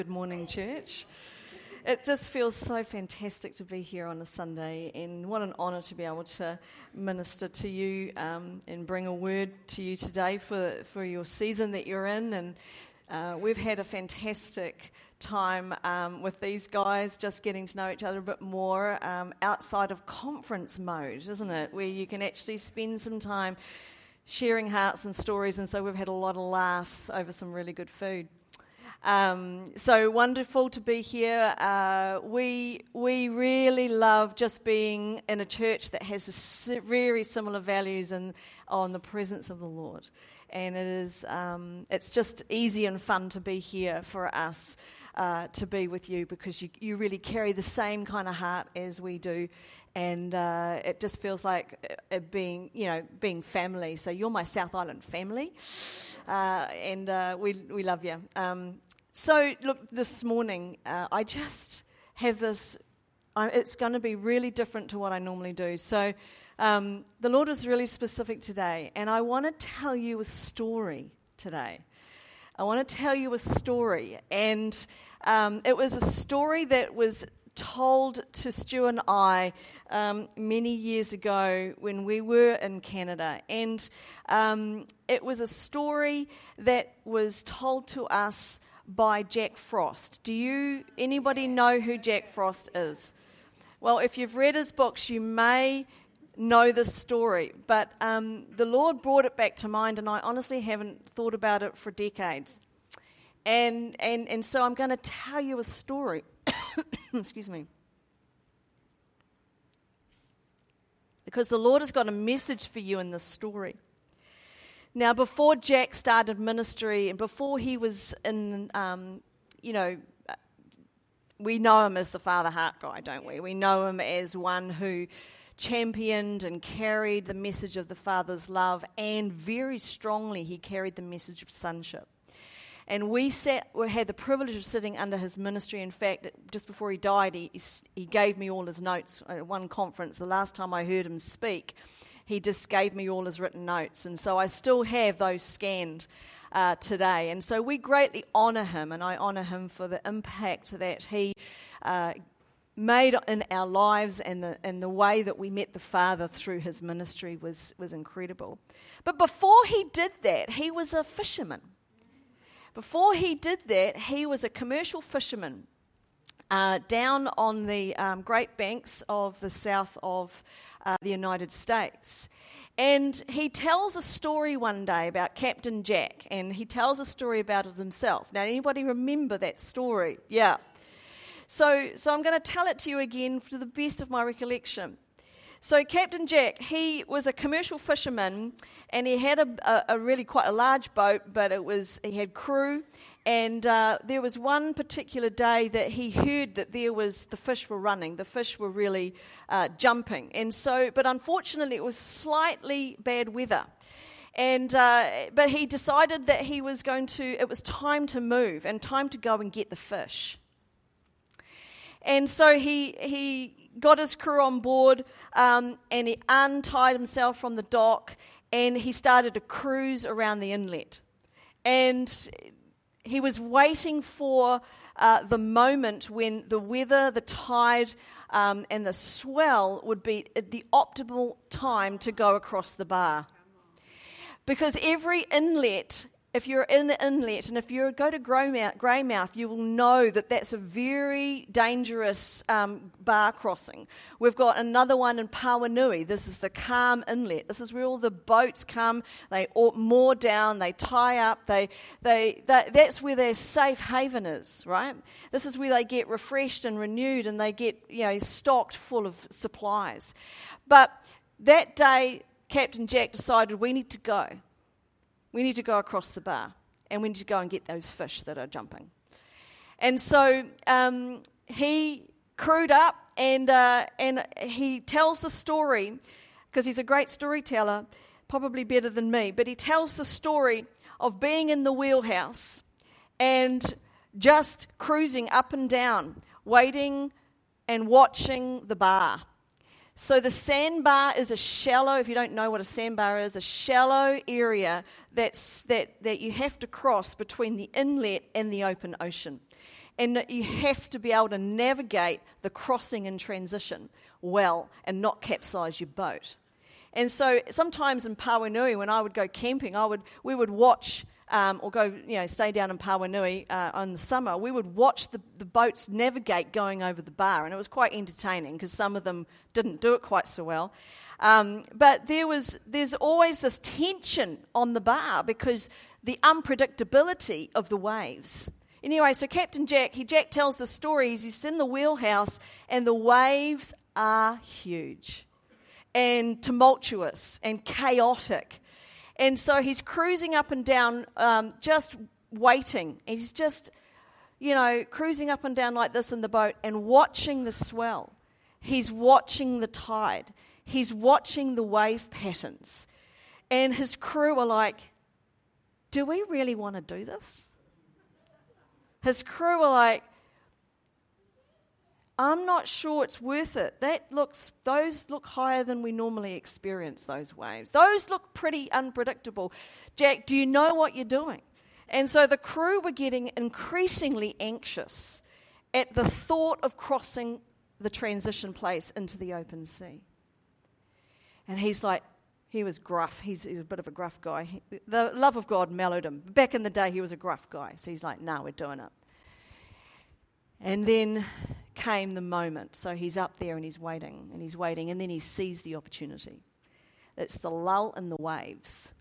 Good morning, church. It just feels so fantastic to be here on a Sunday, and what an honour to be able to minister to you and bring a word to you today for your season that you're in. And we've had a fantastic time with these guys, just getting to know each other a bit more outside of conference mode, isn't it? Where you can actually spend some time sharing hearts and stories, and so we've had a lot of laughs over some really good food. So wonderful to be here. We really love just being in a church that has very similar values and on the presence of the Lord. And it's just easy and fun to be here for us to be with you, because you really carry the same kind of heart as we do. And it just feels like being family. So you're my South Island family, and we love you. So look, this morning I just have this. It's going to be really different to what I normally do. So the Lord is really specific today, and I want to tell you a story today. I want to tell you a story, and it was a story that was told to Stu and I many years ago when we were in Canada, and it was a story that was told to us by Jack Frost. Anybody know who Jack Frost is? Well, if you've read his books, you may know this story, but the Lord brought it back to mind, and I honestly haven't thought about it for decades. And so I'm going to tell you a story. Excuse me. Because the Lord has got a message for you in this story. Now, before Jack started ministry, and before he was in, we know him as the Father Heart guy, don't we? We know him as one who championed and carried the message of the Father's love, and very strongly he carried the message of sonship. And we had the privilege of sitting under his ministry. In fact, just before he died, he gave me all his notes at one conference. The last time I heard him speak, he just gave me all his written notes. And so I still have those scanned today. And so we greatly honour him, and I honour him for the impact that he made in our lives, and the way that we met the Father through his ministry was incredible. But before he did that, he was a fisherman. Before he did that, he was a commercial fisherman down on the Great Banks of the south of the United States. And he tells a story one day about Captain Jack, and he tells a story about himself. Now, anybody remember that story? Yeah. So I'm going to tell it to you again to the best of my recollection. So Captain Jack, he was a commercial fisherman, and he had a really quite a large boat, but he had crew, and there was one particular day that he heard that the fish were running, the fish were really jumping, and so, but unfortunately it was slightly bad weather, and but he decided that it was time to move and time to go and get the fish. And so he got his crew on board, and he untied himself from the dock, and he started to cruise around the inlet. And he was waiting for the moment when the weather, the tide, and the swell would be at the optimal time to go across the bar. Because every inlet, if you're in an inlet, and if you go to Greymouth, you will know that that's a very dangerous bar crossing. We've got another one in Pawanui. This is the Calm Inlet. This is where all the boats come. They moor down. They tie up. That's where their safe haven is, right? This is where they get refreshed and renewed, and they get stocked full of supplies. But that day, Captain Jack decided we need to go. We need to go across the bar, and we need to go and get those fish that are jumping. And so he crewed up, and he tells the story, because he's a great storyteller, probably better than me, but he tells the story of being in the wheelhouse and just cruising up and down, waiting and watching the bar. So the sandbar is a shallow, if you don't know what a sandbar is, a shallow area that you have to cross between the inlet and the open ocean. And you have to be able to navigate the crossing and transition well and not capsize your boat. And so sometimes in Pawanui, when I would go camping, we would watch or go, stay down in Pawanui in the summer. We would watch the boats navigate going over the bar, and it was quite entertaining because some of them didn't do it quite so well. But there's always this tension on the bar because the unpredictability of the waves. Anyway, so Captain Jack tells the stories. He's in the wheelhouse, and the waves are huge and tumultuous and chaotic. And so he's cruising up and down, just waiting. And he's just, cruising up and down like this in the boat and watching the swell. He's watching the tide. He's watching the wave patterns. And his crew are like, do we really want to do this? His crew are like, I'm not sure it's worth it. Those look higher than we normally experience, those waves. Those look pretty unpredictable. Jack, do you know what you're doing? And so the crew were getting increasingly anxious at the thought of crossing the transition place into the open sea. And he's like, he was gruff. He's a bit of a gruff guy. The love of God mellowed him. Back in the day, he was a gruff guy. So he's like, no, we're doing it. And then came the moment. So he's up there and he's waiting, and then he sees the opportunity. It's the lull in the waves.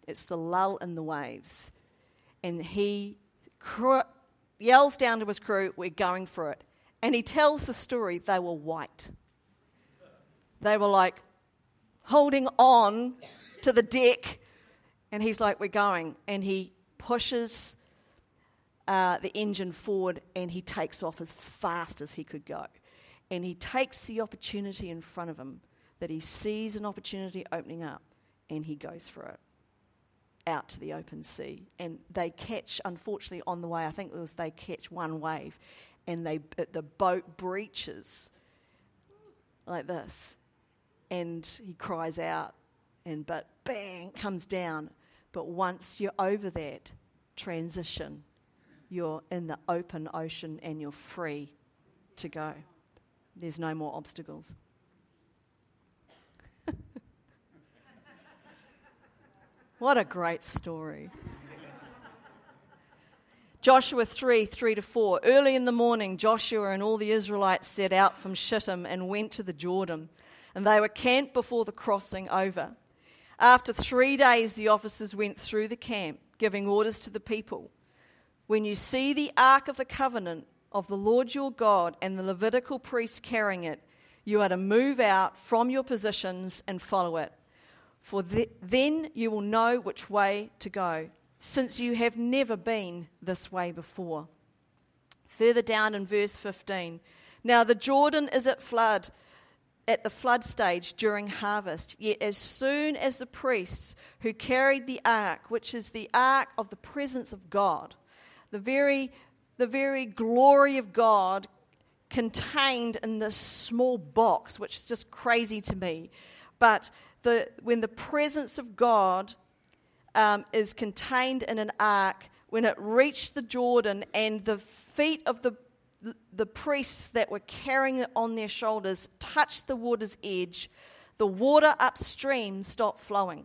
And he yells down to his crew, we're going for it. And he tells the story, they were white. They were like holding on to the deck, and he's like, we're going. And he pushes the engine forward, and he takes off as fast as he could go. And he takes the opportunity in front of him, that he sees an opportunity opening up, and he goes for it, out to the open sea. And they catch, unfortunately, on the way, I think they catch one wave, and the boat breaches like this. And he cries out, but bang, comes down. But once you're over that transition, you're in the open ocean and you're free to go. There's no more obstacles. What a great story. Joshua 3:3-4. Early in the morning, Joshua and all the Israelites set out from Shittim and went to the Jordan, and they were camped before the crossing over. After 3 days, the officers went through the camp, giving orders to the people. When you see the Ark of the Covenant of the Lord your God and the Levitical priests carrying it, you are to move out from your positions and follow it. For then you will know which way to go, since you have never been this way before. Further down in verse 15, now the Jordan is at the flood stage during harvest, yet as soon as the priests who carried the ark, which is the ark of the presence of God, the very glory of God contained in this small box, which is just crazy to me. But when the presence of God is contained in an ark, when it reached the Jordan and the feet of the priests that were carrying it on their shoulders touched the water's edge, the water upstream stopped flowing.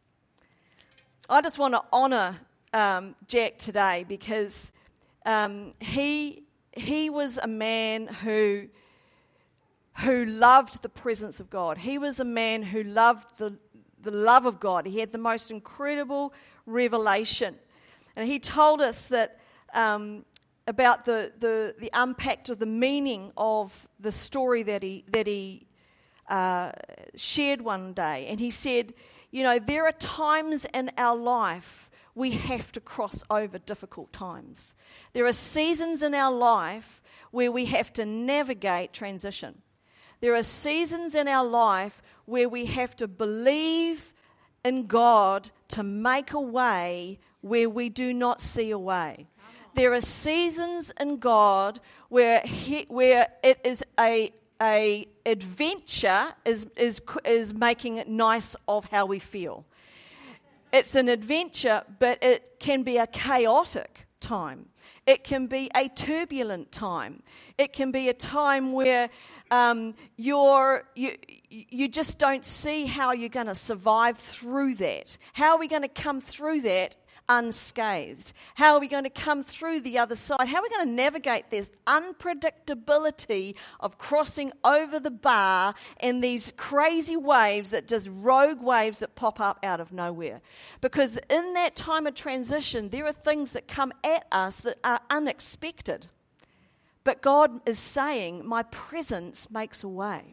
I just want to honour Jack today because he was a man who loved the presence of God. He was a man who loved the love of God. He had the most incredible revelation. And he told us that about the unpacked of the meaning of the story that he shared one day. And he said, there are times in our life we have to cross over difficult times. There are seasons in our life where we have to navigate transition. There are seasons in our life where we have to believe in God to make a way where we do not see a way. There are seasons in God where it is a adventure is making it nice of how we feel. It's an adventure, but it can be a chaotic time. It can be a turbulent time. It can be a time where you just don't see how you're going to survive through that. How are we going to come through that unscathed? How are we going to come through the other side? How are we going to navigate this unpredictability of crossing over the bar and these crazy waves that just rogue waves that pop up out of nowhere? Because in that time of transition, there are things that come at us that are unexpected. But God is saying, my presence makes a way.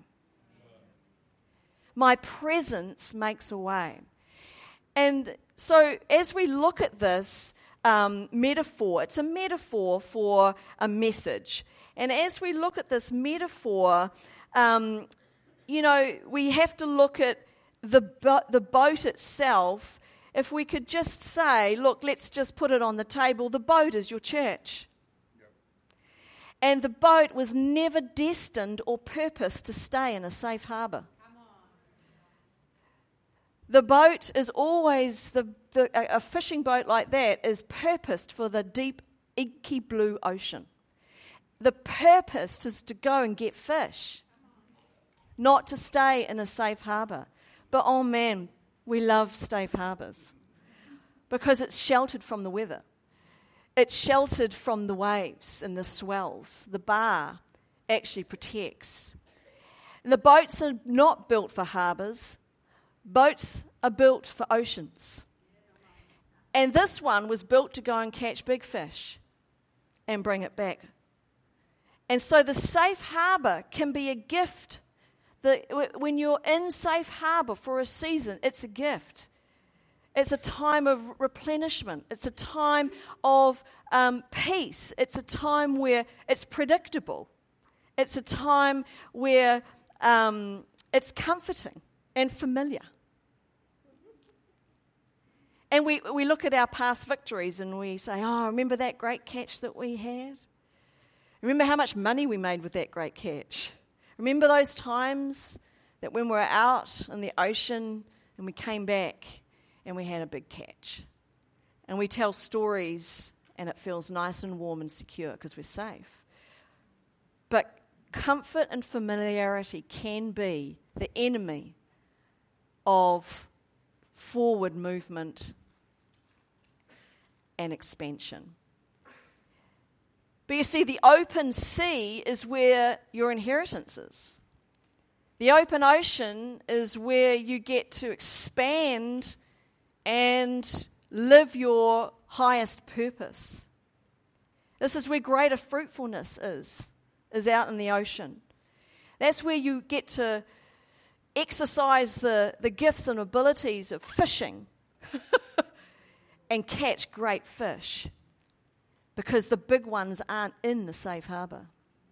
My presence makes a way. And so as we look at this metaphor, it's a metaphor for a message. And as we look at this metaphor, we have to look at the boat itself. If we could just say, look, let's just put it on the table. The boat is your church. Yep. And the boat was never destined or purposed to stay in a safe harbour. The boat is always, a fishing boat like that is purposed for the deep, inky blue ocean. The purpose is to go and get fish, not to stay in a safe harbour. But oh man, we love safe harbours because it's sheltered from the weather. It's sheltered from the waves and the swells. The bar actually protects. And the boats are not built for harbours. Boats are built for oceans. And this one was built to go and catch big fish and bring it back. And so the safe harbour can be a gift. When you're in safe harbour for a season, it's a gift. It's a time of replenishment. It's a time of peace. It's a time where it's predictable. It's a time where it's comforting and familiar. And we look at our past victories and we say, oh, remember that great catch that we had? Remember how much money we made with that great catch? Remember those times that when we were out in the ocean and we came back and we had a big catch? And we tell stories and it feels nice and warm and secure because we're safe. But comfort and familiarity can be the enemy of forward movement and expansion. But you see, the open sea is where your inheritance is. The open ocean is where you get to expand and live your highest purpose. This is where greater fruitfulness is out in the ocean. That's where you get to exercise the gifts and abilities of fishing and catch great fish because the big ones aren't in the safe harbour.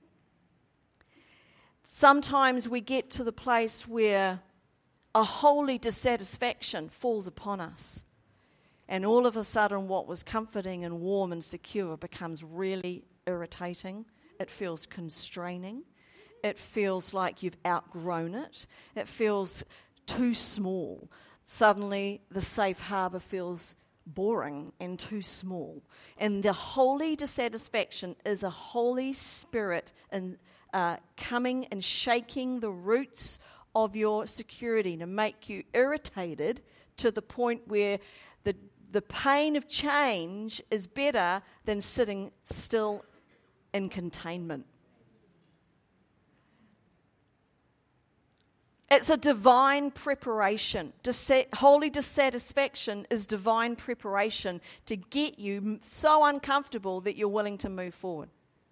Sometimes we get to the place where a holy dissatisfaction falls upon us and all of a sudden what was comforting and warm and secure becomes really irritating. It feels constraining. It feels like you've outgrown it. It feels too small. Suddenly, the safe harbour feels boring and too small. And the holy dissatisfaction is a Holy Spirit coming and shaking the roots of your security to make you irritated to the point where the pain of change is better than sitting still in containment. It's a divine preparation. Holy dissatisfaction is divine preparation to get you so uncomfortable that you're willing to move forward.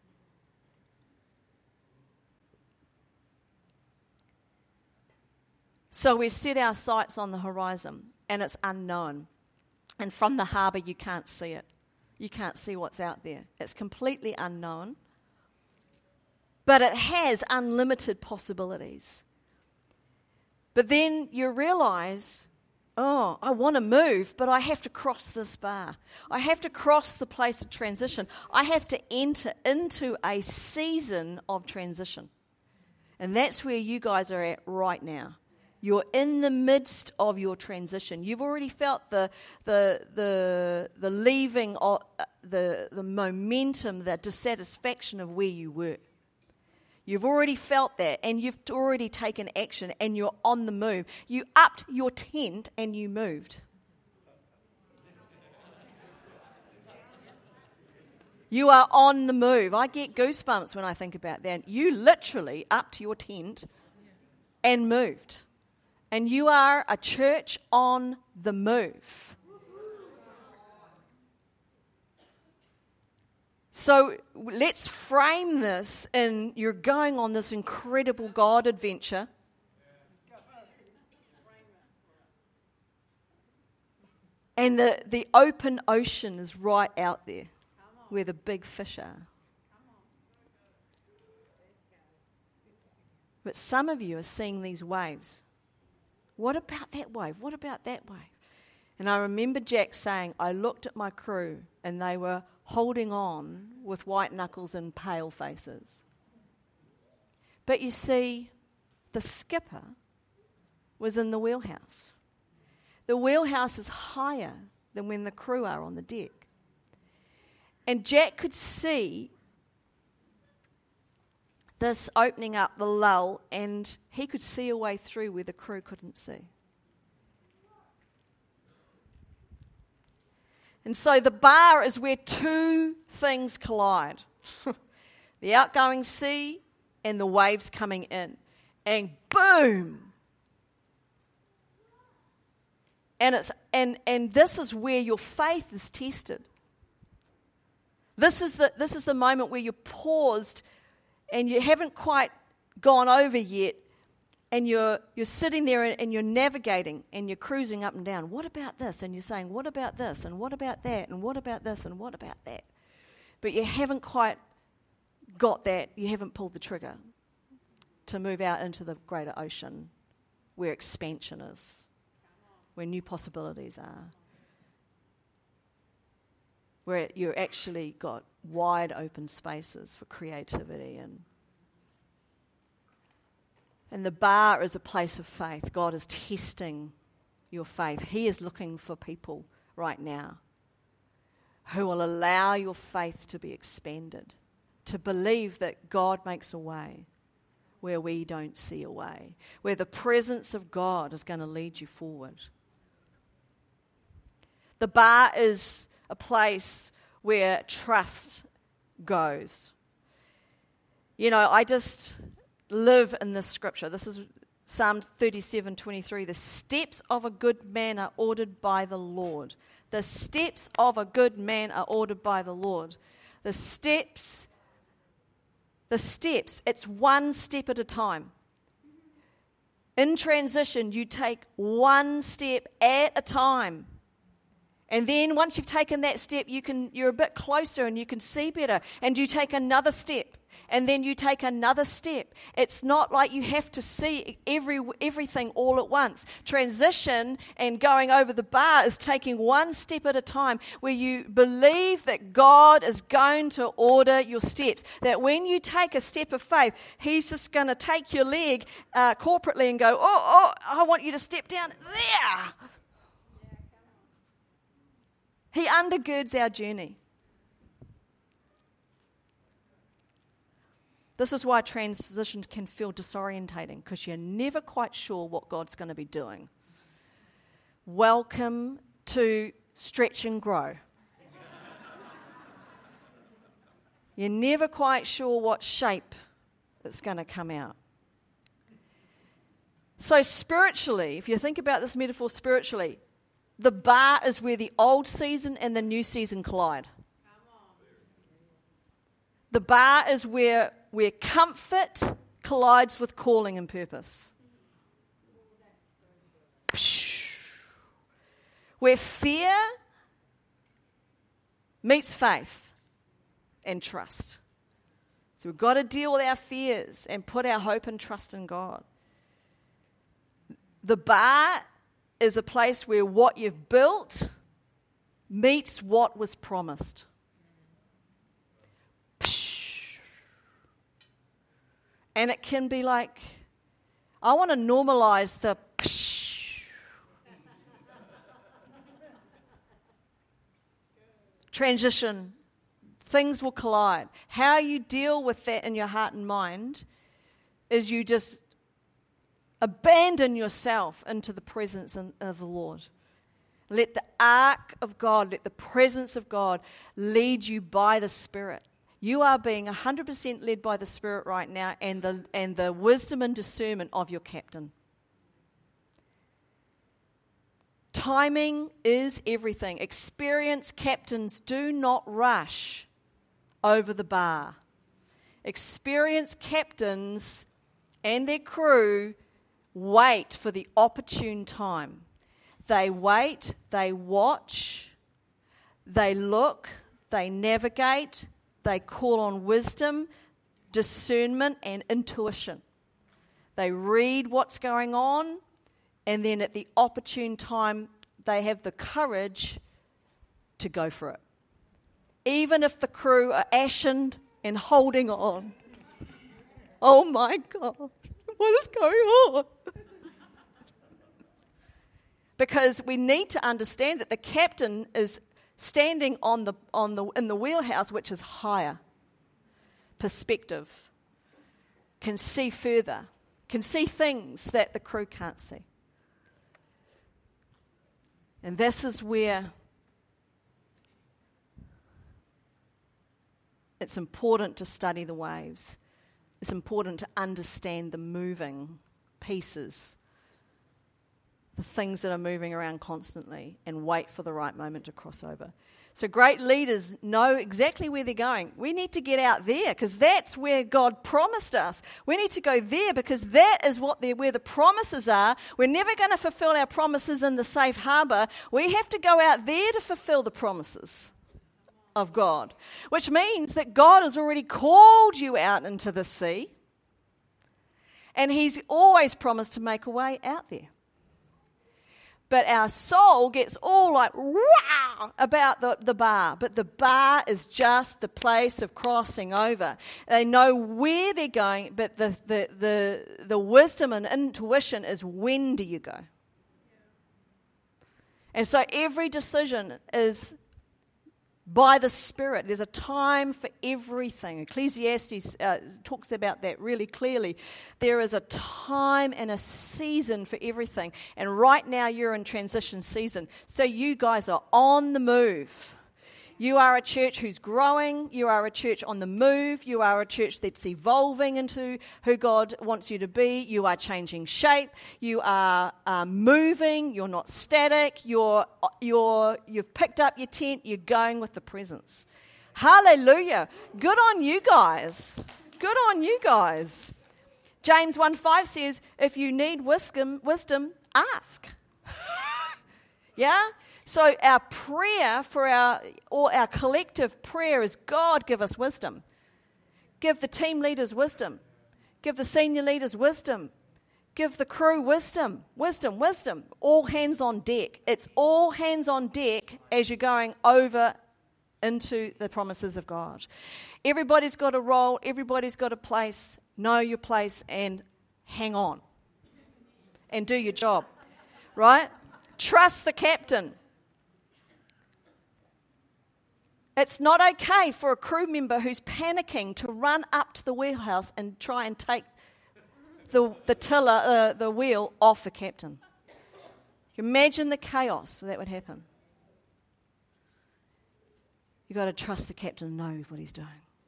So we set our sights on the horizon, and it's unknown. And from the harbour, you can't see it. You can't see what's out there. It's completely unknown. But it has unlimited possibilities. But then you realise, oh, I want to move, but I have to cross this bar. I have to cross the place of transition. I have to enter into a season of transition. And that's where you guys are at right now. You're in the midst of your transition. You've already felt the leaving, of the momentum, the dissatisfaction of where you were. You've already felt that, and you've already taken action, and you're on the move. You upped your tent and you moved. You are on the move. I get goosebumps when I think about that. You literally upped your tent and moved. And you are a church on the move. So let's frame this in you're going on this incredible God adventure. And the open ocean is right out there where the big fish are. But some of you are seeing these waves. What about that wave? What about that wave? And I remember Jack saying, I looked at my crew and they were holding on with white knuckles and pale faces. But you see, the skipper was in the wheelhouse. The wheelhouse is higher than when the crew are on the deck. And Jack could see this opening up the lull, and he could see a way through where the crew couldn't see. And so the bar is where two things collide. The outgoing sea and the waves coming in. And boom! And this is where your faith is tested. This is the moment where you're paused and you haven't quite gone over yet, and you're sitting there and you're navigating and you're cruising up and down. What about this? And you're saying, what about this? And what about that? And what about this? And what about that? But you haven't quite got that. You haven't pulled the trigger to move out into the greater ocean where expansion is, where new possibilities are, where you're actually got wide open spaces for creativity. And the bar is a place of faith. God is testing your faith. He is looking for people right now who will allow your faith to be expanded, to believe that God makes a way where we don't see a way, where the presence of God is going to lead you forward. The bar is a place where trust goes. You know, I just live in this scripture. This is Psalm 37:23. The steps of a good man are ordered by the Lord. The steps of a good man are ordered by the Lord. The steps, it's one step at a time. In transition, you take one step at a time. And then once you've taken that step, you're a bit closer and you can see better. And you take another step. And then you take another step. It's not like you have to see everything all at once. Transition and going over the bar is taking one step at a time, where you believe that God is going to order your steps. That when you take a step of faith, He's just going to take your leg corporately and go, oh, I want you to step down there. He undergirds our journey. This is why transition can feel disorientating, because you're never quite sure what God's going to be doing. Welcome to Stretch and Grow. You're never quite sure what shape it's going to come out. So spiritually, if you think about this metaphor spiritually, the bar is where the old season and the new season collide. The bar is where comfort collides with calling and purpose. Where fear meets faith and trust. So we've got to deal with our fears and put our hope and trust in God. The bar is a place where what you've built meets what was promised. And it can be like, I want to normalize the transition. Things will collide. How you deal with that in your heart and mind is you just abandon yourself into the presence of the Lord. Let the ark of God, let the presence of God lead you by the Spirit. You are being 100% led by the Spirit right now, and the wisdom and discernment of your captain. Timing is everything. Experienced captains do not rush over the bar. Experienced captains and their crew wait for the opportune time. They wait, they watch, they look, they navigate, they call on wisdom, discernment, and intuition. They read what's going on, and then at the opportune time, they have the courage to go for it. Even if the crew are ashen and holding on. Oh my God, what is going on? Because we need to understand that the captain is standing in the wheelhouse, which is higher perspective, can see further, can see things that the crew can't see. And this is where it's important to study the waves. It's important to understand the moving pieces, the things that are moving around constantly, and wait for the right moment to cross over. So great leaders know exactly where they're going. We need to get out there because that's where God promised us. We need to go there because that is where the promises are. We're never going to fulfill our promises in the safe harbour. We have to go out there to fulfill the promises of God, which means that God has already called you out into the sea, and He's always promised to make a way out there. But our soul gets all like, wow, about the bar. But the bar is just the place of crossing over. They know where they're going, but the wisdom and intuition is, when do you go? And so every decision is by the Spirit. There's a time for everything. Ecclesiastes talks about that really clearly. There is a time and a season for everything. And right now you're in transition season. So you guys are on the move. You are a church who's growing. You are a church on the move. You are a church that's evolving into who God wants you to be. You are changing shape. You are moving. You're not static. You've picked up your tent. You're going with the presence. Hallelujah. Good on you guys. Good on you guys. James 1:5 says, if you need wisdom, ask. Yeah? So our prayer our collective prayer is, God, give us wisdom. Give the team leaders wisdom. Give the senior leaders wisdom. Give the crew wisdom. Wisdom. All hands on deck. It's all hands on deck as you're going over into the promises of God. Everybody's got a role. Everybody's got a place. Know your place and hang on. And do your job. Right? Trust the captain. It's not okay for a crew member who's panicking to run up to the wheelhouse and try and take the tiller, the wheel off the captain. Imagine the chaos that would happen. You've got to trust the captain and know what he's doing.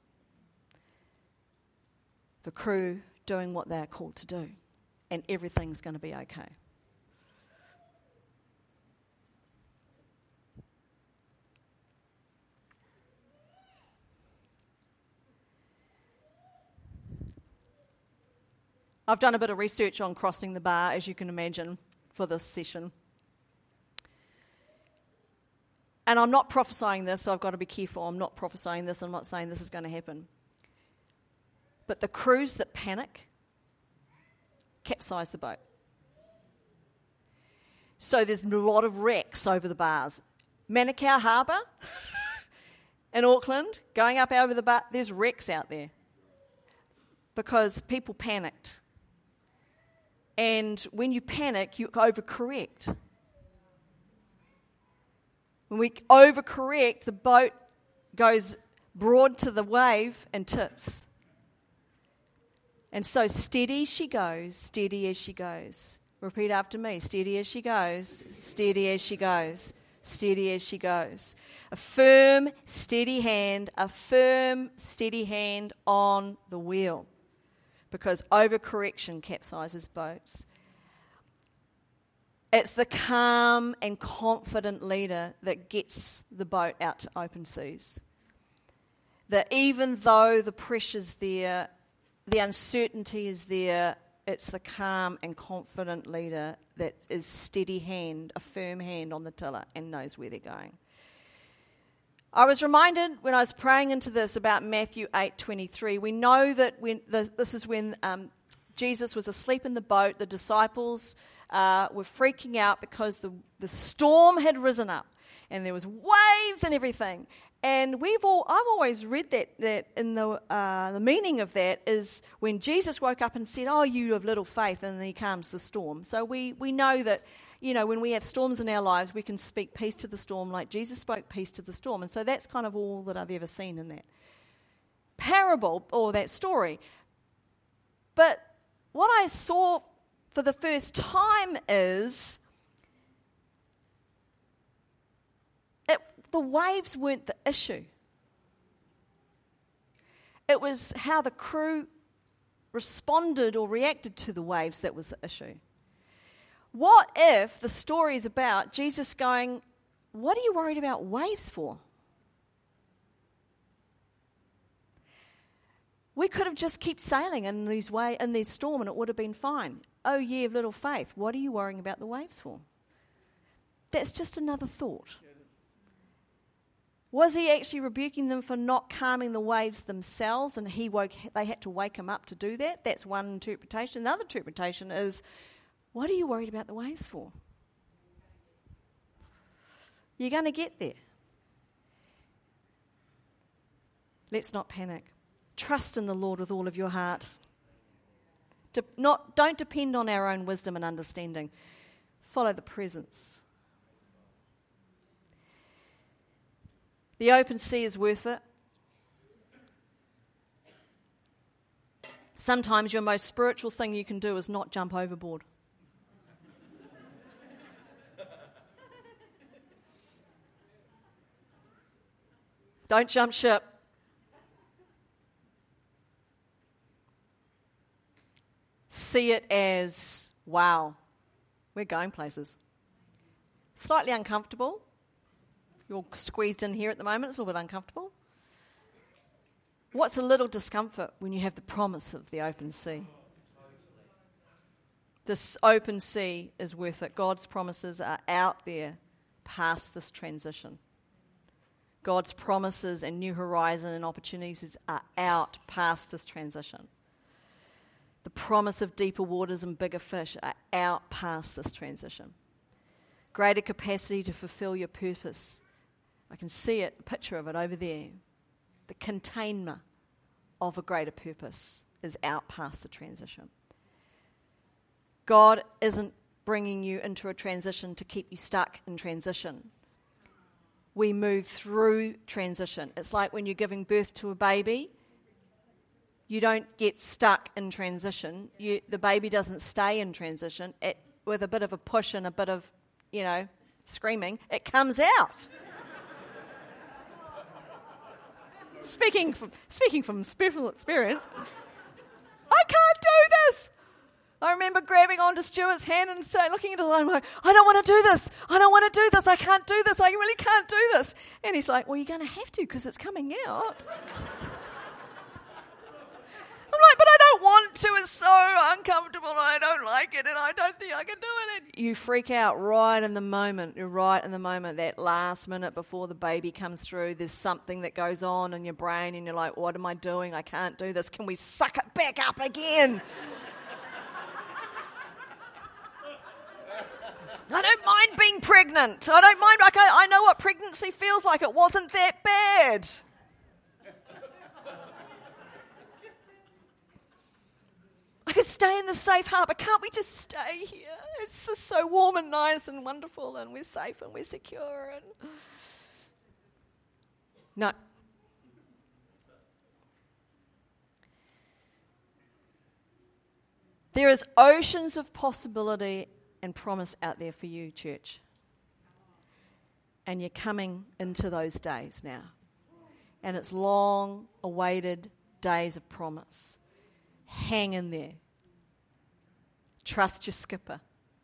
The crew doing what they're called to do, and everything's going to be okay. I've done a bit of research on crossing the bar, as you can imagine, for this session. And I'm not prophesying this, so I've got to be careful. I'm not prophesying this. I'm not saying this is going to happen. But the crews that panic capsize the boat. So there's a lot of wrecks over the bars. Manukau Harbour in Auckland, going up over the bar, there's wrecks out there because people panicked. And when you panic, you overcorrect. When we overcorrect, the boat goes broad to the wave and tips. And so steady she goes, steady as she goes. Repeat after me. Steady as she goes, steady as she goes, steady as she goes. A firm, steady hand on the wheel. Because overcorrection capsizes boats. It's the calm and confident leader that gets the boat out to open seas. That even though the pressure's there, the uncertainty is there, it's the calm and confident leader that is steady hand, a firm hand on the tiller and knows where they're going. I was reminded when I was praying into this about Matthew 8:23. We know that this is when Jesus was asleep in the boat. The disciples were freaking out because the storm had risen up and there was waves and everything. And I've always read that in the meaning of that is when Jesus woke up and said, "Oh, you of little faith," and then he calms the storm. So we know that, when we have storms in our lives, we can speak peace to the storm like Jesus spoke peace to the storm. And so that's kind of all that I've ever seen in that parable or that story. But what I saw for the first time is the waves weren't the issue. It was how the crew responded or reacted to the waves that was the issue. What if the story is about Jesus going, "What are you worried about waves for?" We could have just kept sailing in this storm and it would have been fine. "Oh, ye of little faith, what are you worrying about the waves for?" That's just another thought. Was he actually rebuking them for not calming the waves themselves and they had to wake him up to do that? That's one interpretation. Another interpretation is, what are you worried about the waves for? You're going to get there. Let's not panic. Trust in the Lord with all of your heart. Don't depend on our own wisdom and understanding. Follow the presence. The open sea is worth it. Sometimes your most spiritual thing you can do is not jump overboard. Don't jump ship. See it as, wow, we're going places. Slightly uncomfortable. You're squeezed in here at the moment. It's a little bit uncomfortable. What's a little discomfort when you have the promise of the open sea? This open sea is worth it. God's promises are out there past this transition. God's promises and new horizon and opportunities are out past this transition. The promise of deeper waters and bigger fish are out past this transition. Greater capacity to fulfill your purpose. I can see it, a picture of it over there. The container of a greater purpose is out past the transition. God isn't bringing you into a transition to keep you stuck in transition. We move through transition. It's like when you're giving birth to a baby. You don't get stuck in transition. The baby doesn't stay in transition. With a bit of a push and a bit of, screaming, it comes out. Speaking from spiritual experience, I can't do this. I remember grabbing onto Stuart's hand and looking at him like, "I don't want to do this. I don't want to do this. I can't do this. I really can't do this." And he's like, "Well, you're going to have to because it's coming out." I'm like, "But I don't want to. It's so uncomfortable and I don't like it and I don't think I can do it." And you freak out right in the moment. You're right in the moment, that last minute before the baby comes through. There's something that goes on in your brain and you're like, "What am I doing? I can't do this. Can we suck it back up again?" I don't mind being pregnant. I don't mind. I know what pregnancy feels like. It wasn't that bad. I could stay in the safe harbour. Can't we just stay here? It's this is so warm and nice and wonderful and we're safe and we're secure. And no. There is oceans of possibility and promise out there for you, church. And you're coming into those days now. And it's long-awaited days of promise. Hang in there. Trust your skipper.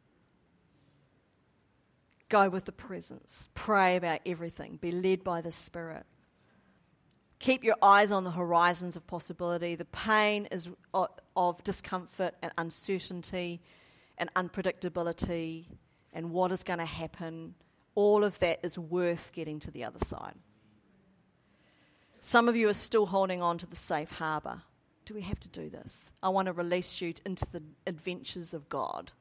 Go with the presence. Pray about everything. Be led by the Spirit. Keep your eyes on the horizons of possibility. The pain is of discomfort and uncertainty and unpredictability and what is going to happen. All of that is worth getting to the other side. Some of you are still holding on to the safe harbour. Do we have to do this? I want to release you into the adventures of God.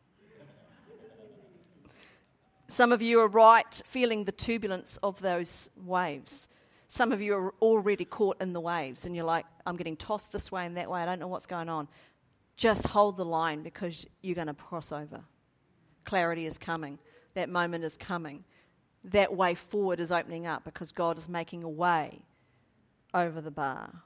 Some of you are right, feeling the turbulence of those waves. Some of you are already caught in the waves and you're like, I'm getting tossed this way and that way. I don't know what's going on. Just hold the line because you're going to cross over. Clarity is coming. That moment is coming. That way forward is opening up because God is making a way over the bar.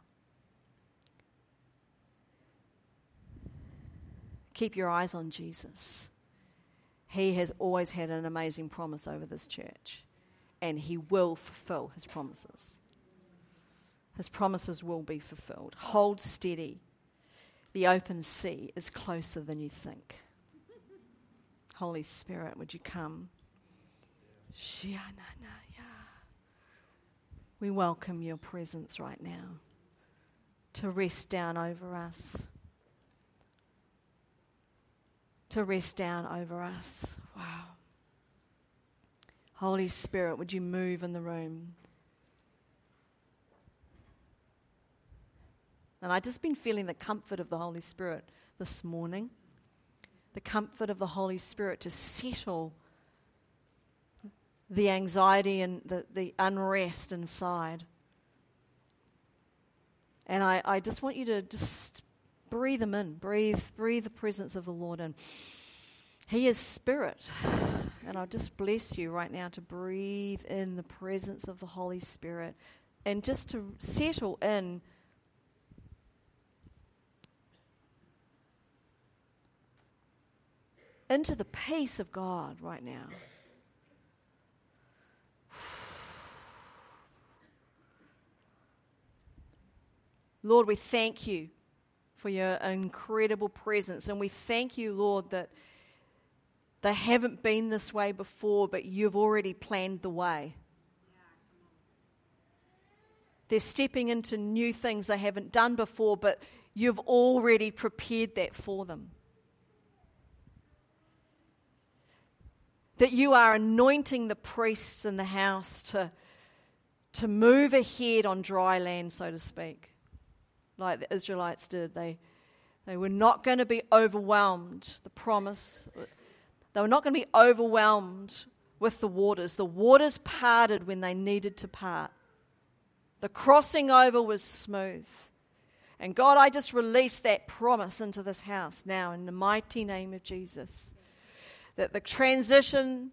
Keep your eyes on Jesus. He has always had an amazing promise over this church. And he will fulfill his promises. His promises will be fulfilled. Hold steady. The open sea is closer than you think. Holy Spirit, would you come? We welcome your presence right now to rest down over us. To rest down over us. Wow. Holy Spirit, would you move in the room? And I've just been feeling the comfort of the Holy Spirit this morning. The comfort of the Holy Spirit to settle the anxiety and the unrest inside. And I just want you to just breathe them in. Breathe the presence of the Lord in. He is Spirit. And I'll just bless you right now to breathe in the presence of the Holy Spirit and just to settle in into the peace of God right now. Lord, we thank you for your incredible presence, and we thank you, Lord, that they haven't been this way before, but you've already planned the way. They're stepping into new things they haven't done before, but you've already prepared that for them. That you are anointing the priests in the house to move ahead on dry land, so to speak, like the Israelites did. They were not going to be overwhelmed. The promise, they were not going to be overwhelmed with the waters. The waters parted when they needed to part. The crossing over was smooth. And God, I just release that promise into this house now in the mighty name of Jesus. That the transition,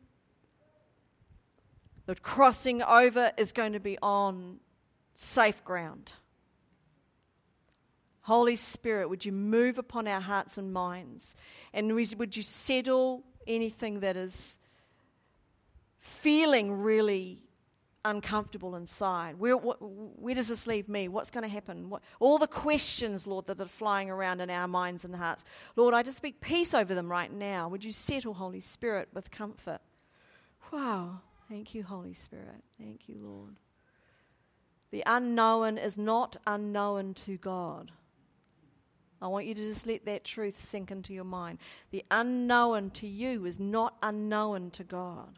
the crossing over is going to be on safe ground. Holy Spirit, would you move upon our hearts and minds? And would you settle anything that is feeling really uncomfortable inside? Where does this leave me? What's going to happen? All the questions, Lord, that are flying around in our minds and hearts. Lord, I just speak peace over them right now. Would you settle, Holy Spirit, with comfort? Wow. Thank you, Holy Spirit. Thank you, Lord. The unknown is not unknown to God. I want you to just let that truth sink into your mind. The unknown to you is not unknown to God.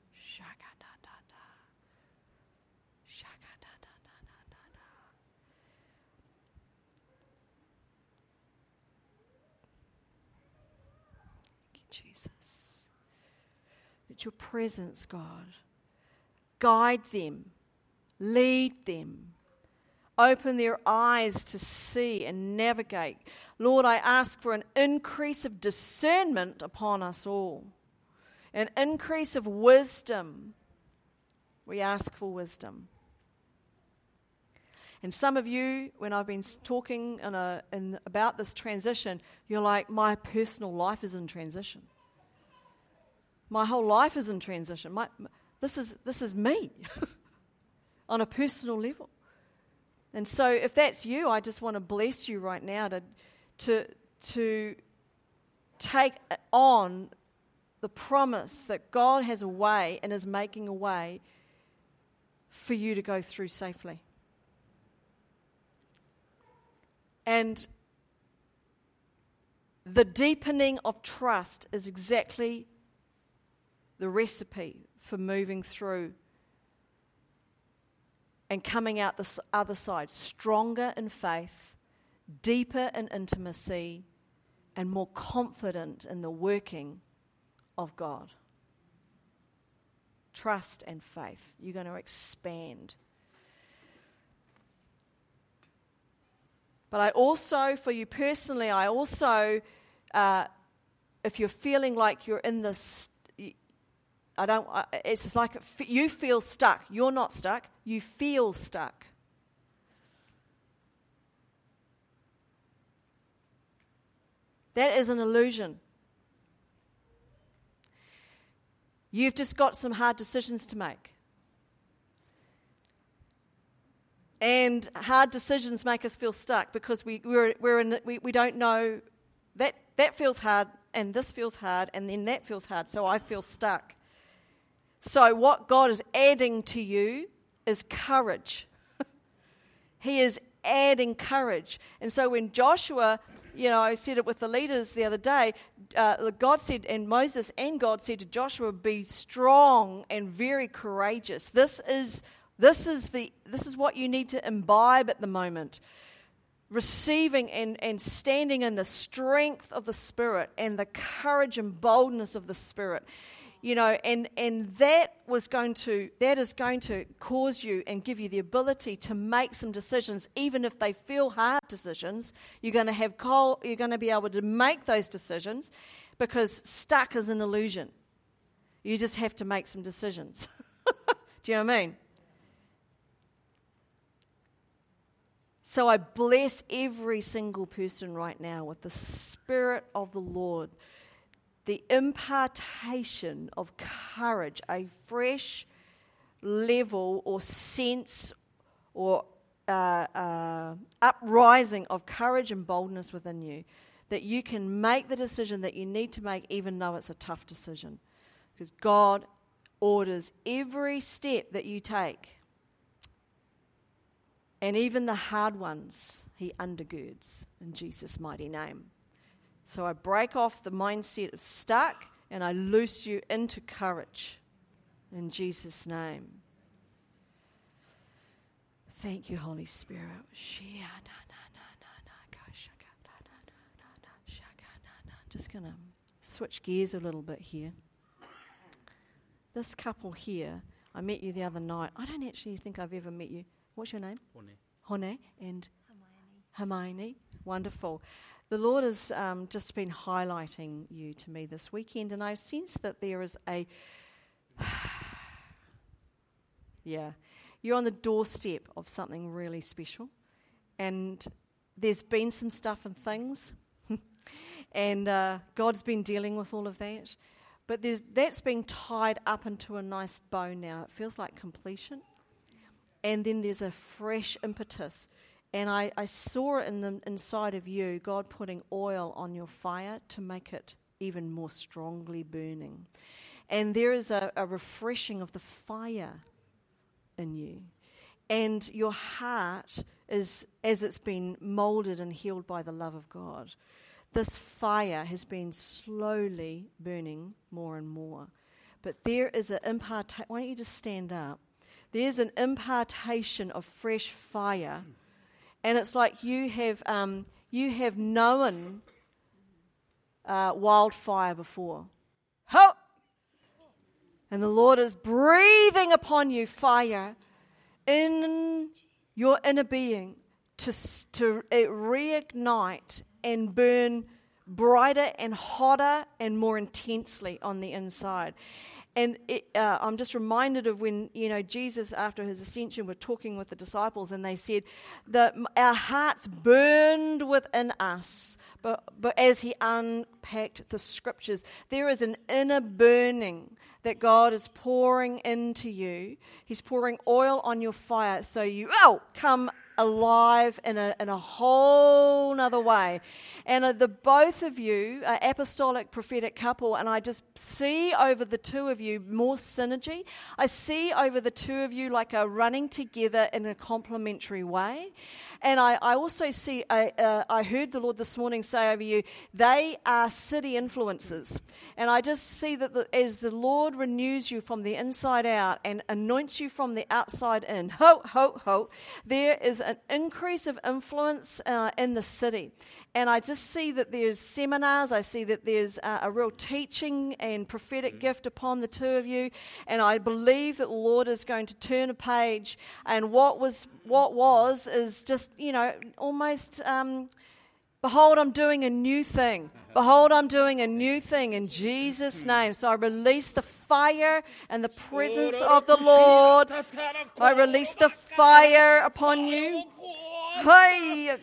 Jesus. Let your presence, God, guide them, lead them, open their eyes to see and navigate. Lord, I ask for an increase of discernment upon us all. An increase of wisdom. We ask for wisdom. And some of you, when I've been talking about this transition, you're like, my personal life is in transition. My whole life is in transition. This is me on a personal level. And so if that's you, I just want to bless you right now to take on the promise that God has a way and is making a way for you to go through safely. And the deepening of trust is exactly the recipe for moving through and coming out this other side, stronger in faith, deeper in intimacy, and more confident in the working of God. Trust and faith. You're going to expand. But I also, for you personally, if you're feeling like you're in this, it's just like you feel stuck. You're not stuck. You feel stuck. That is an illusion. You've just got some hard decisions to make. And hard decisions make us feel stuck because we don't know that feels hard and this feels hard and then that feels hard, so I feel stuck. So what God is adding to you is courage. He is adding courage. And so when Joshua, I said it with the leaders the other day, God said, and Moses and God said to Joshua, be strong and very courageous. This is what you need to imbibe at the moment. Receiving and standing in the strength of the Spirit and the courage and boldness of the Spirit. And that is going to cause you and give you the ability to make some decisions, even if they feel hard decisions. You're going to be able to make those decisions because stuck is an illusion. You just have to make some decisions. Do you know what I mean? So I bless every single person right now with the Spirit of the Lord, the impartation of courage, a fresh level or sense or uprising of courage and boldness within you, that you can make the decision that you need to make even though it's a tough decision. Because God orders every step that you take. And even the hard ones, He undergirds in Jesus' mighty name. So I break off the mindset of stuck and I loose you into courage in Jesus' name. Thank you, Holy Spirit. Just going to switch gears a little bit here. This couple here, I met you the other night. I don't actually think I've ever met you. What's your name? Hone and Hermione. Wonderful. The Lord has just been highlighting you to me this weekend, and I sense that there is you're on the doorstep of something really special, and there's been some stuff and things, and God's been dealing with all of that, but that's been tied up into a nice bow now. It feels like completion. And then there's a fresh impetus. And I saw it inside of you, God putting oil on your fire to make it even more strongly burning. And there is a refreshing of the fire in you. And your heart is, as it's been molded and healed by the love of God, this fire has been slowly burning more and more. But there is an impartation. Why don't you just stand up? There's an impartation of fresh fire, and it's like you have known wildfire before. Ho! And the Lord is breathing upon you fire in your inner being to reignite and burn brighter and hotter and more intensely on the inside. And I'm just reminded of when, Jesus, after his ascension, were talking with the disciples, and they said that our hearts burned within us. But as he unpacked the scriptures, there is an inner burning that God is pouring into you. He's pouring oil on your fire so you come alive in a whole nother way. And the both of you are apostolic prophetic couple, and I just see over the two of you more synergy. I see over the two of you like a running together in a complementary way. And I also see, I heard the Lord this morning say over you, they are city influencers. And I just see that as the Lord renews you from the inside out and anoints you from the outside in, there is an increase of influence in the city. And I just see that there's seminars, I see that there's a real teaching and prophetic gift upon the two of you, and I believe that the Lord is going to turn a page, and what was is just, almost, behold, I'm doing a new thing. Behold, I'm doing a new thing in Jesus' name. So I release the fire and the presence of the Lord. I release the fire upon you. Hey,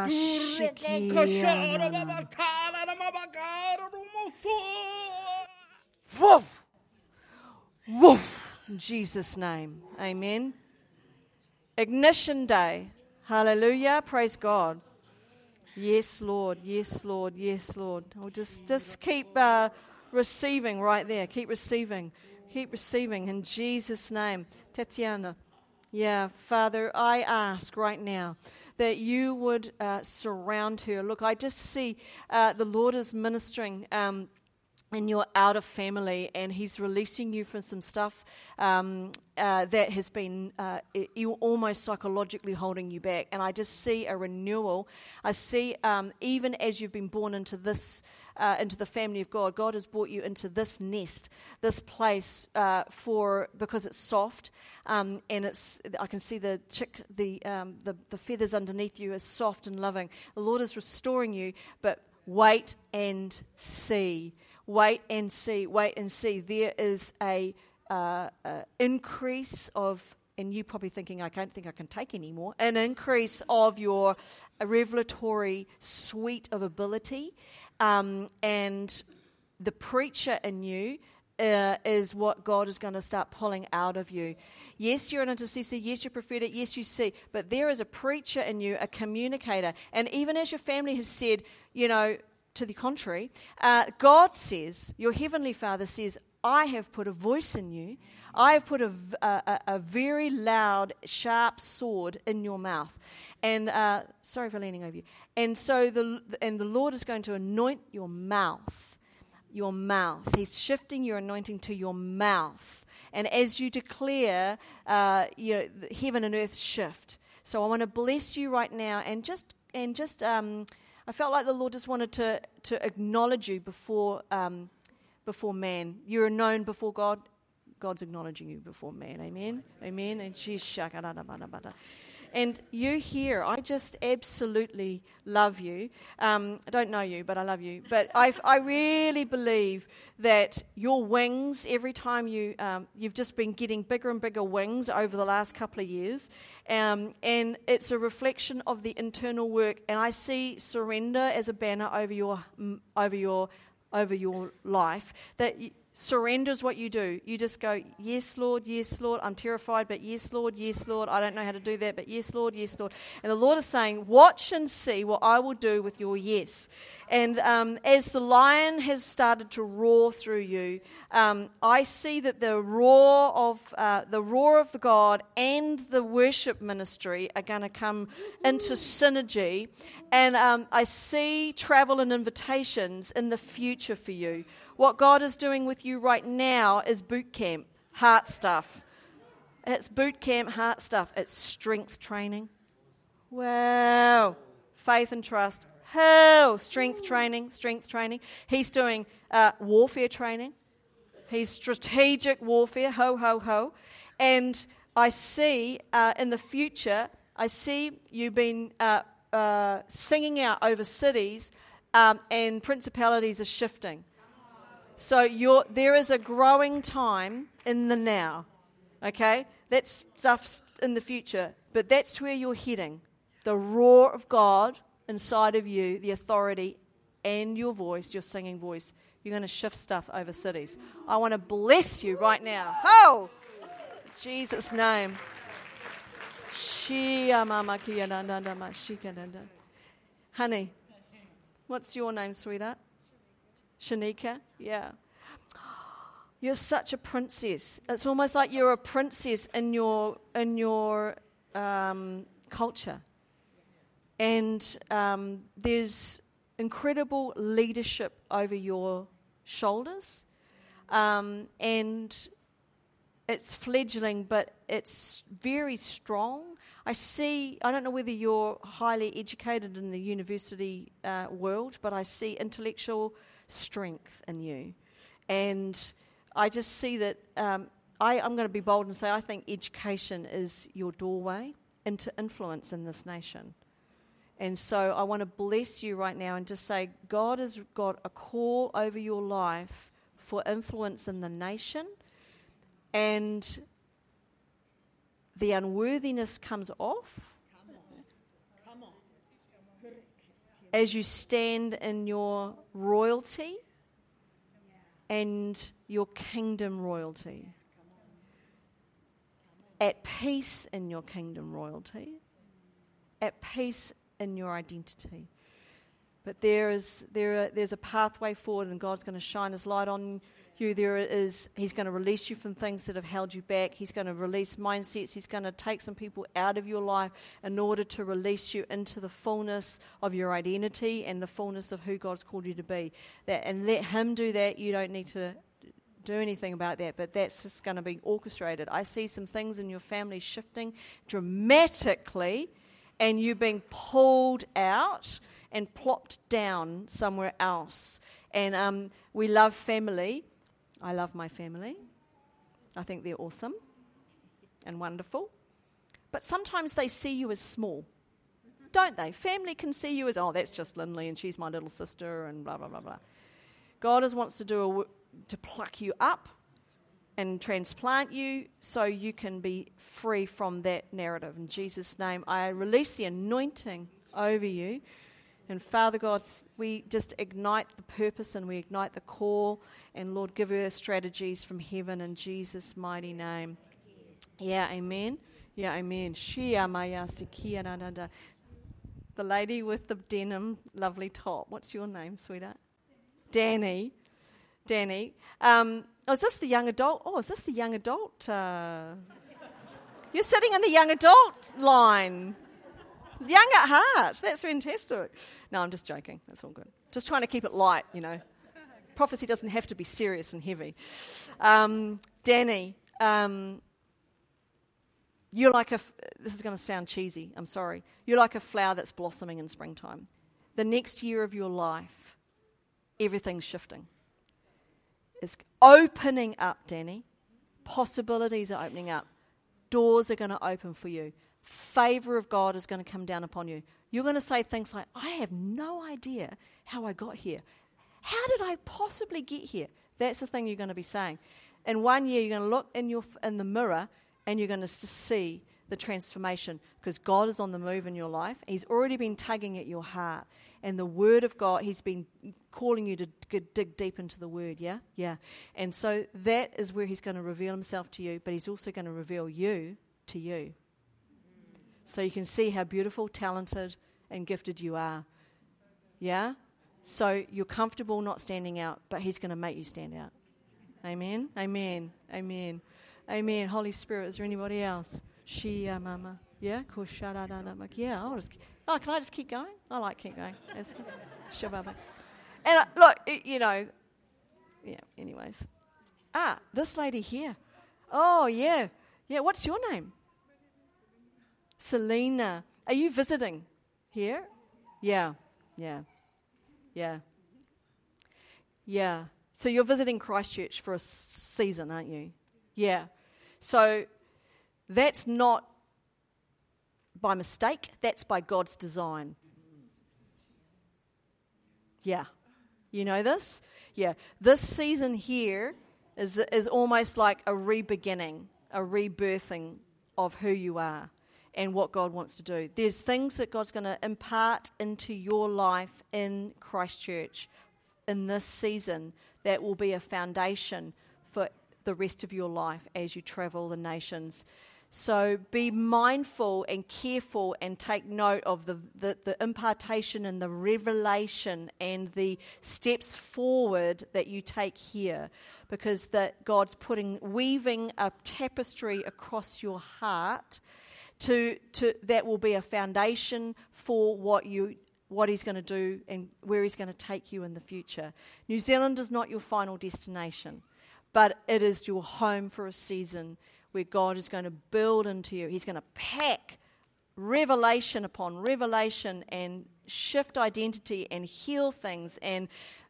whoa, whoa, in Jesus' name, amen. Ignition day, hallelujah, praise God. Yes, Lord, yes, Lord, yes, Lord. We'll just keep receiving right there. Keep receiving in Jesus' name. Tatiana, yeah, Father, I ask right now that you would surround her. Look, I just see the Lord is ministering in your outer family, and he's releasing you from some stuff that has been almost psychologically holding you back. And I just see a renewal. I see even as you've been born into this, into the family of God, God has brought you into this nest, this place because it's soft, and I can see the feathers underneath you is soft and loving. The Lord is restoring you, but wait and see. Wait and see. Wait and see. There is a increase of, and you probably thinking, I don't think I can take any more, an increase of your revelatory suite of ability, and the preacher in you is what God is going to start pulling out of you. Yes, you're an intercessor. Yes, you're prophetic. Yes, you see. But there is a preacher in you, a communicator. And even as your family have said, to the contrary, God says, your heavenly Father says, I have put a voice in you. I have put a very loud, sharp sword in your mouth. And sorry for leaning over you. And so the Lord is going to anoint your mouth. Your mouth. He's shifting your anointing to your mouth. And as you declare, heaven and earth shift. So I want to bless you right now, and just I felt like the Lord just wanted to acknowledge you before man. You're known before God. God's acknowledging you before man. Amen. Amen. And you here, I just absolutely love you. I don't know you, but I love you. But I really believe that your wings, every time you've just been getting bigger and bigger wings over the last couple of years, and it's a reflection of the internal work. And I see surrender as a banner over your life. That surrender is what you do. You just go, yes, Lord, I'm terrified, but yes, Lord, I don't know how to do that, but yes, Lord. And the Lord is saying, watch and see what I will do with your yes. And as the lion has started to roar through you, I see that the roar of the God and the worship ministry are going to come into synergy. And I see travel and invitations in the future for you. What God is doing with you right now is boot camp, heart stuff. It's boot camp, heart stuff. It's strength training. Wow. Faith and trust. Hell. Strength training. He's doing warfare training. He's strategic warfare. Ho, ho, ho. And I see in the future, I see you been singing out over cities and principalities are shifting. So there is a growing time in the now, okay? That stuff's in the future, but that's where you're heading. The roar of God inside of you, the authority and your voice, your singing voice. You're going to shift stuff over cities. I want to bless you right now. Oh! In Jesus' name. Honey, what's your name, sweetheart? Shanika? Yeah. You're such a princess. It's almost like you're a princess in your culture. And there's incredible leadership over your shoulders. And it's fledgling, but it's very strong. I don't know whether you're highly educated in the university world, but I see intellectual strength in you. And I just see that I'm going to be bold and say I think education is your doorway into influence in this nation. And so I want to bless you right now and just say God has got a call over your life for influence in the nation, and the unworthiness comes off as you stand in your royalty and your kingdom royalty. At peace in your kingdom royalty. At peace in your identity. But there's a pathway forward, and God's going to shine His light on you. He's going to release you from things that have held you back. He's going to release mindsets. He's going to take some people out of your life in order to release you into the fullness of your identity and the fullness of who God's called you to be. And let Him do that. You don't need to do anything about that, but that's just going to be orchestrated. I see some things in your family shifting dramatically, and you being pulled out and plopped down somewhere else. And we love family. I love my family. I think they're awesome and wonderful. But sometimes they see you as small, don't they? Family can see you as, oh, that's just Lindley and she's my little sister and blah, blah, blah, blah. God wants to pluck you up and transplant you so you can be free from that narrative. In Jesus' name, I release the anointing over you. And Father God, we just ignite the purpose and we ignite the call. And Lord, give her strategies from heaven in Jesus' mighty name. Yeah, amen. Yeah, amen. The lady with the denim lovely top. What's your name, sweetheart? Danny. Is this the young adult? Oh, is this the young adult? You're sitting in the young adult line. Young at heart. That's fantastic. No, I'm just joking. That's all good. Just trying to keep it light, you know. Prophecy doesn't have to be serious and heavy. Danny, you're like this is going to sound cheesy, I'm sorry. You're like a flower that's blossoming in springtime. The next year of your life, everything's shifting. It's opening up, Danny. Possibilities are opening up. Doors are going to open for you. Favor of God is going to come down upon you. You're going to say things like, I have no idea how I got here. How did I possibly get here? That's the thing you're going to be saying. In 1 year, you're going to look in the mirror and you're going to see the transformation because God is on the move in your life. He's already been tugging at your heart. And the Word of God, He's been calling you to dig deep into the Word, yeah? Yeah. And so that is where He's going to reveal Himself to you, but He's also going to reveal you to you. So you can see how beautiful, talented, and gifted you are. Yeah? So you're comfortable not standing out, but He's going to make you stand out. Amen? Amen. Amen. Amen. Holy Spirit, is there anybody else? Shia mama. Yeah? Yeah, can I just keep going? I like keep going. That's good. Shababa. And look, yeah, anyways. This lady here. Oh, yeah. Yeah, what's your name? Selena. Are you visiting here? Yeah. So you're visiting Christchurch for a season, aren't you? Yeah. So that's not by mistake, that's by God's design. Yeah. You know this? Yeah. This season here is almost like a re-beginning, a rebirthing of who you are and what God wants to do. There's things that God's going to impart into your life in Christchurch in this season that will be a foundation for the rest of your life as you travel the nations. So be mindful and careful and take note of the impartation and the revelation and the steps forward that you take here, because that God's weaving a tapestry across your heart to that will be a foundation for what He's going to do and where He's going to take you in the future. New Zealand is not your final destination, but it is your home for a season where God is going to build into you. He's going to pack revelation upon revelation and shift identity and heal things and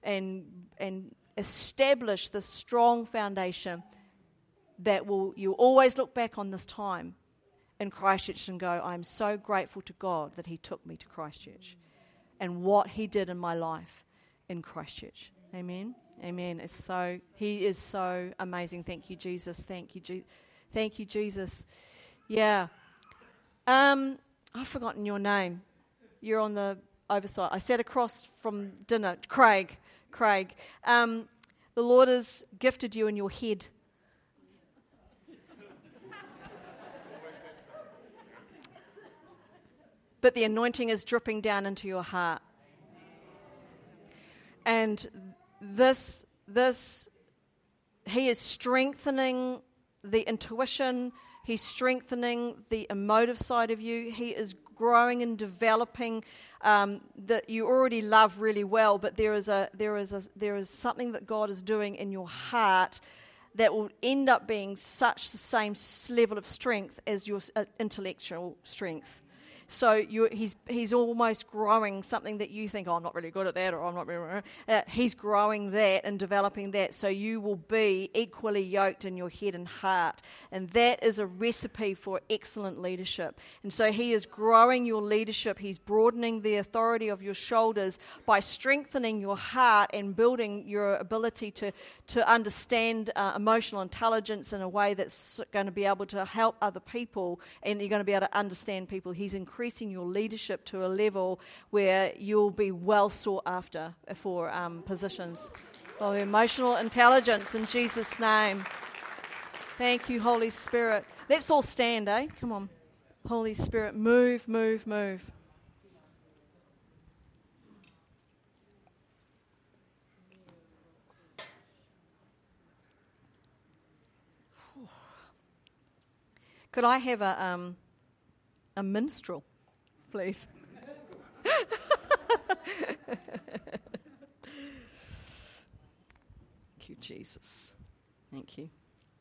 establish the strong foundation that you always look back on this time in Christchurch and go, I'm so grateful to God that He took me to Christchurch and what He did in my life in Christchurch. Amen. Amen. He is so amazing. Thank you, Jesus. Thank you, Jesus. Thank you, Jesus. Yeah. I've forgotten your name. You're on the oversight. I sat across from dinner. Craig. The Lord has gifted you in your head. But the anointing is dripping down into your heart. And this He is strengthening the intuition, He's strengthening the emotive side of you. He is growing and developing that you already love really well, but there is something that God is doing in your heart that will end up being such the same level of strength as your intellectual strength. So he's almost growing something that you think, oh, I'm not really good at that, or I'm not really... he's growing that and developing that, so you will be equally yoked in your head and heart. And that is a recipe for excellent leadership. And so he is growing your leadership. He's broadening the authority of your shoulders by strengthening your heart and building your ability to understand emotional intelligence in a way that's going to be able to help other people, and you're going to be able to understand people. He's increasing your leadership to a level where you'll be well sought after for positions. Oh, emotional intelligence in Jesus' name. Thank you, Holy Spirit. Let's all stand, eh? Come on. Holy Spirit, move, move, move. Could I have a minstrel, please? Thank you, Jesus. Thank you. Do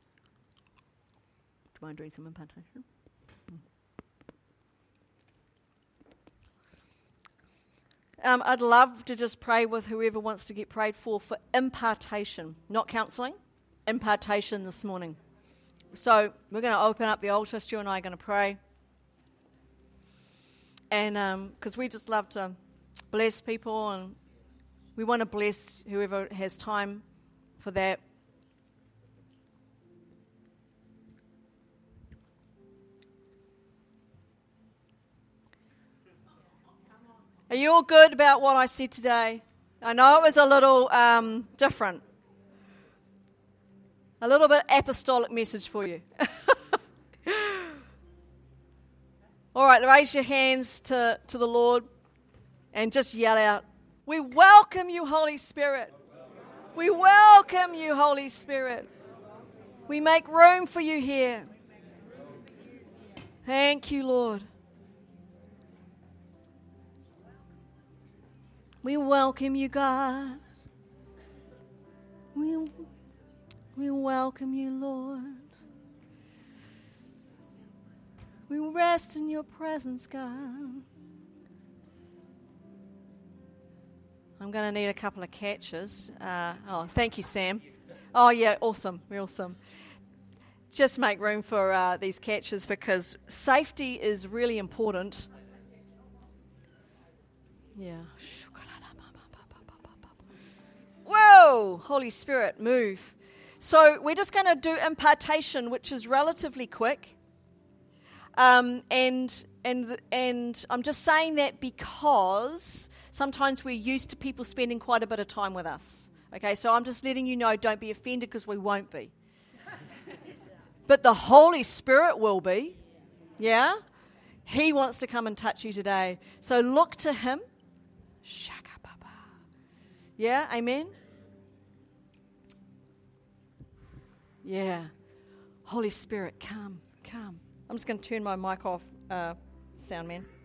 you mind doing some impartation? I'd love to just pray with whoever wants to get prayed for impartation, not counselling, impartation this morning. So we're going to open up the altar. Stu and I are going to pray. And because we just love to bless people, and we want to bless whoever has time for that. Are you all good about what I said today? I know it was a little different. A little bit apostolic message for you. All right, raise your hands to the Lord and just yell out, we welcome you, Holy Spirit. We welcome you, Holy Spirit. We make room for you here. Thank you, Lord. We welcome you, God. We welcome you, Lord. We rest in your presence, God. I'm going to need a couple of catches. Thank you, Sam. Oh, yeah, awesome. We're awesome. Just make room for these catches because safety is really important. Yeah. Whoa, Holy Spirit, move. So we're just going to do impartation, which is relatively quick. And I'm just saying that because sometimes we're used to people spending quite a bit of time with us. Okay, so I'm just letting you know, don't be offended because we won't be. But the Holy Spirit will be. Yeah? He wants to come and touch you today. So look to Him. Shaka Papa. Yeah, amen? Yeah. Holy Spirit, come. I'm just going to turn my mic off, sound man.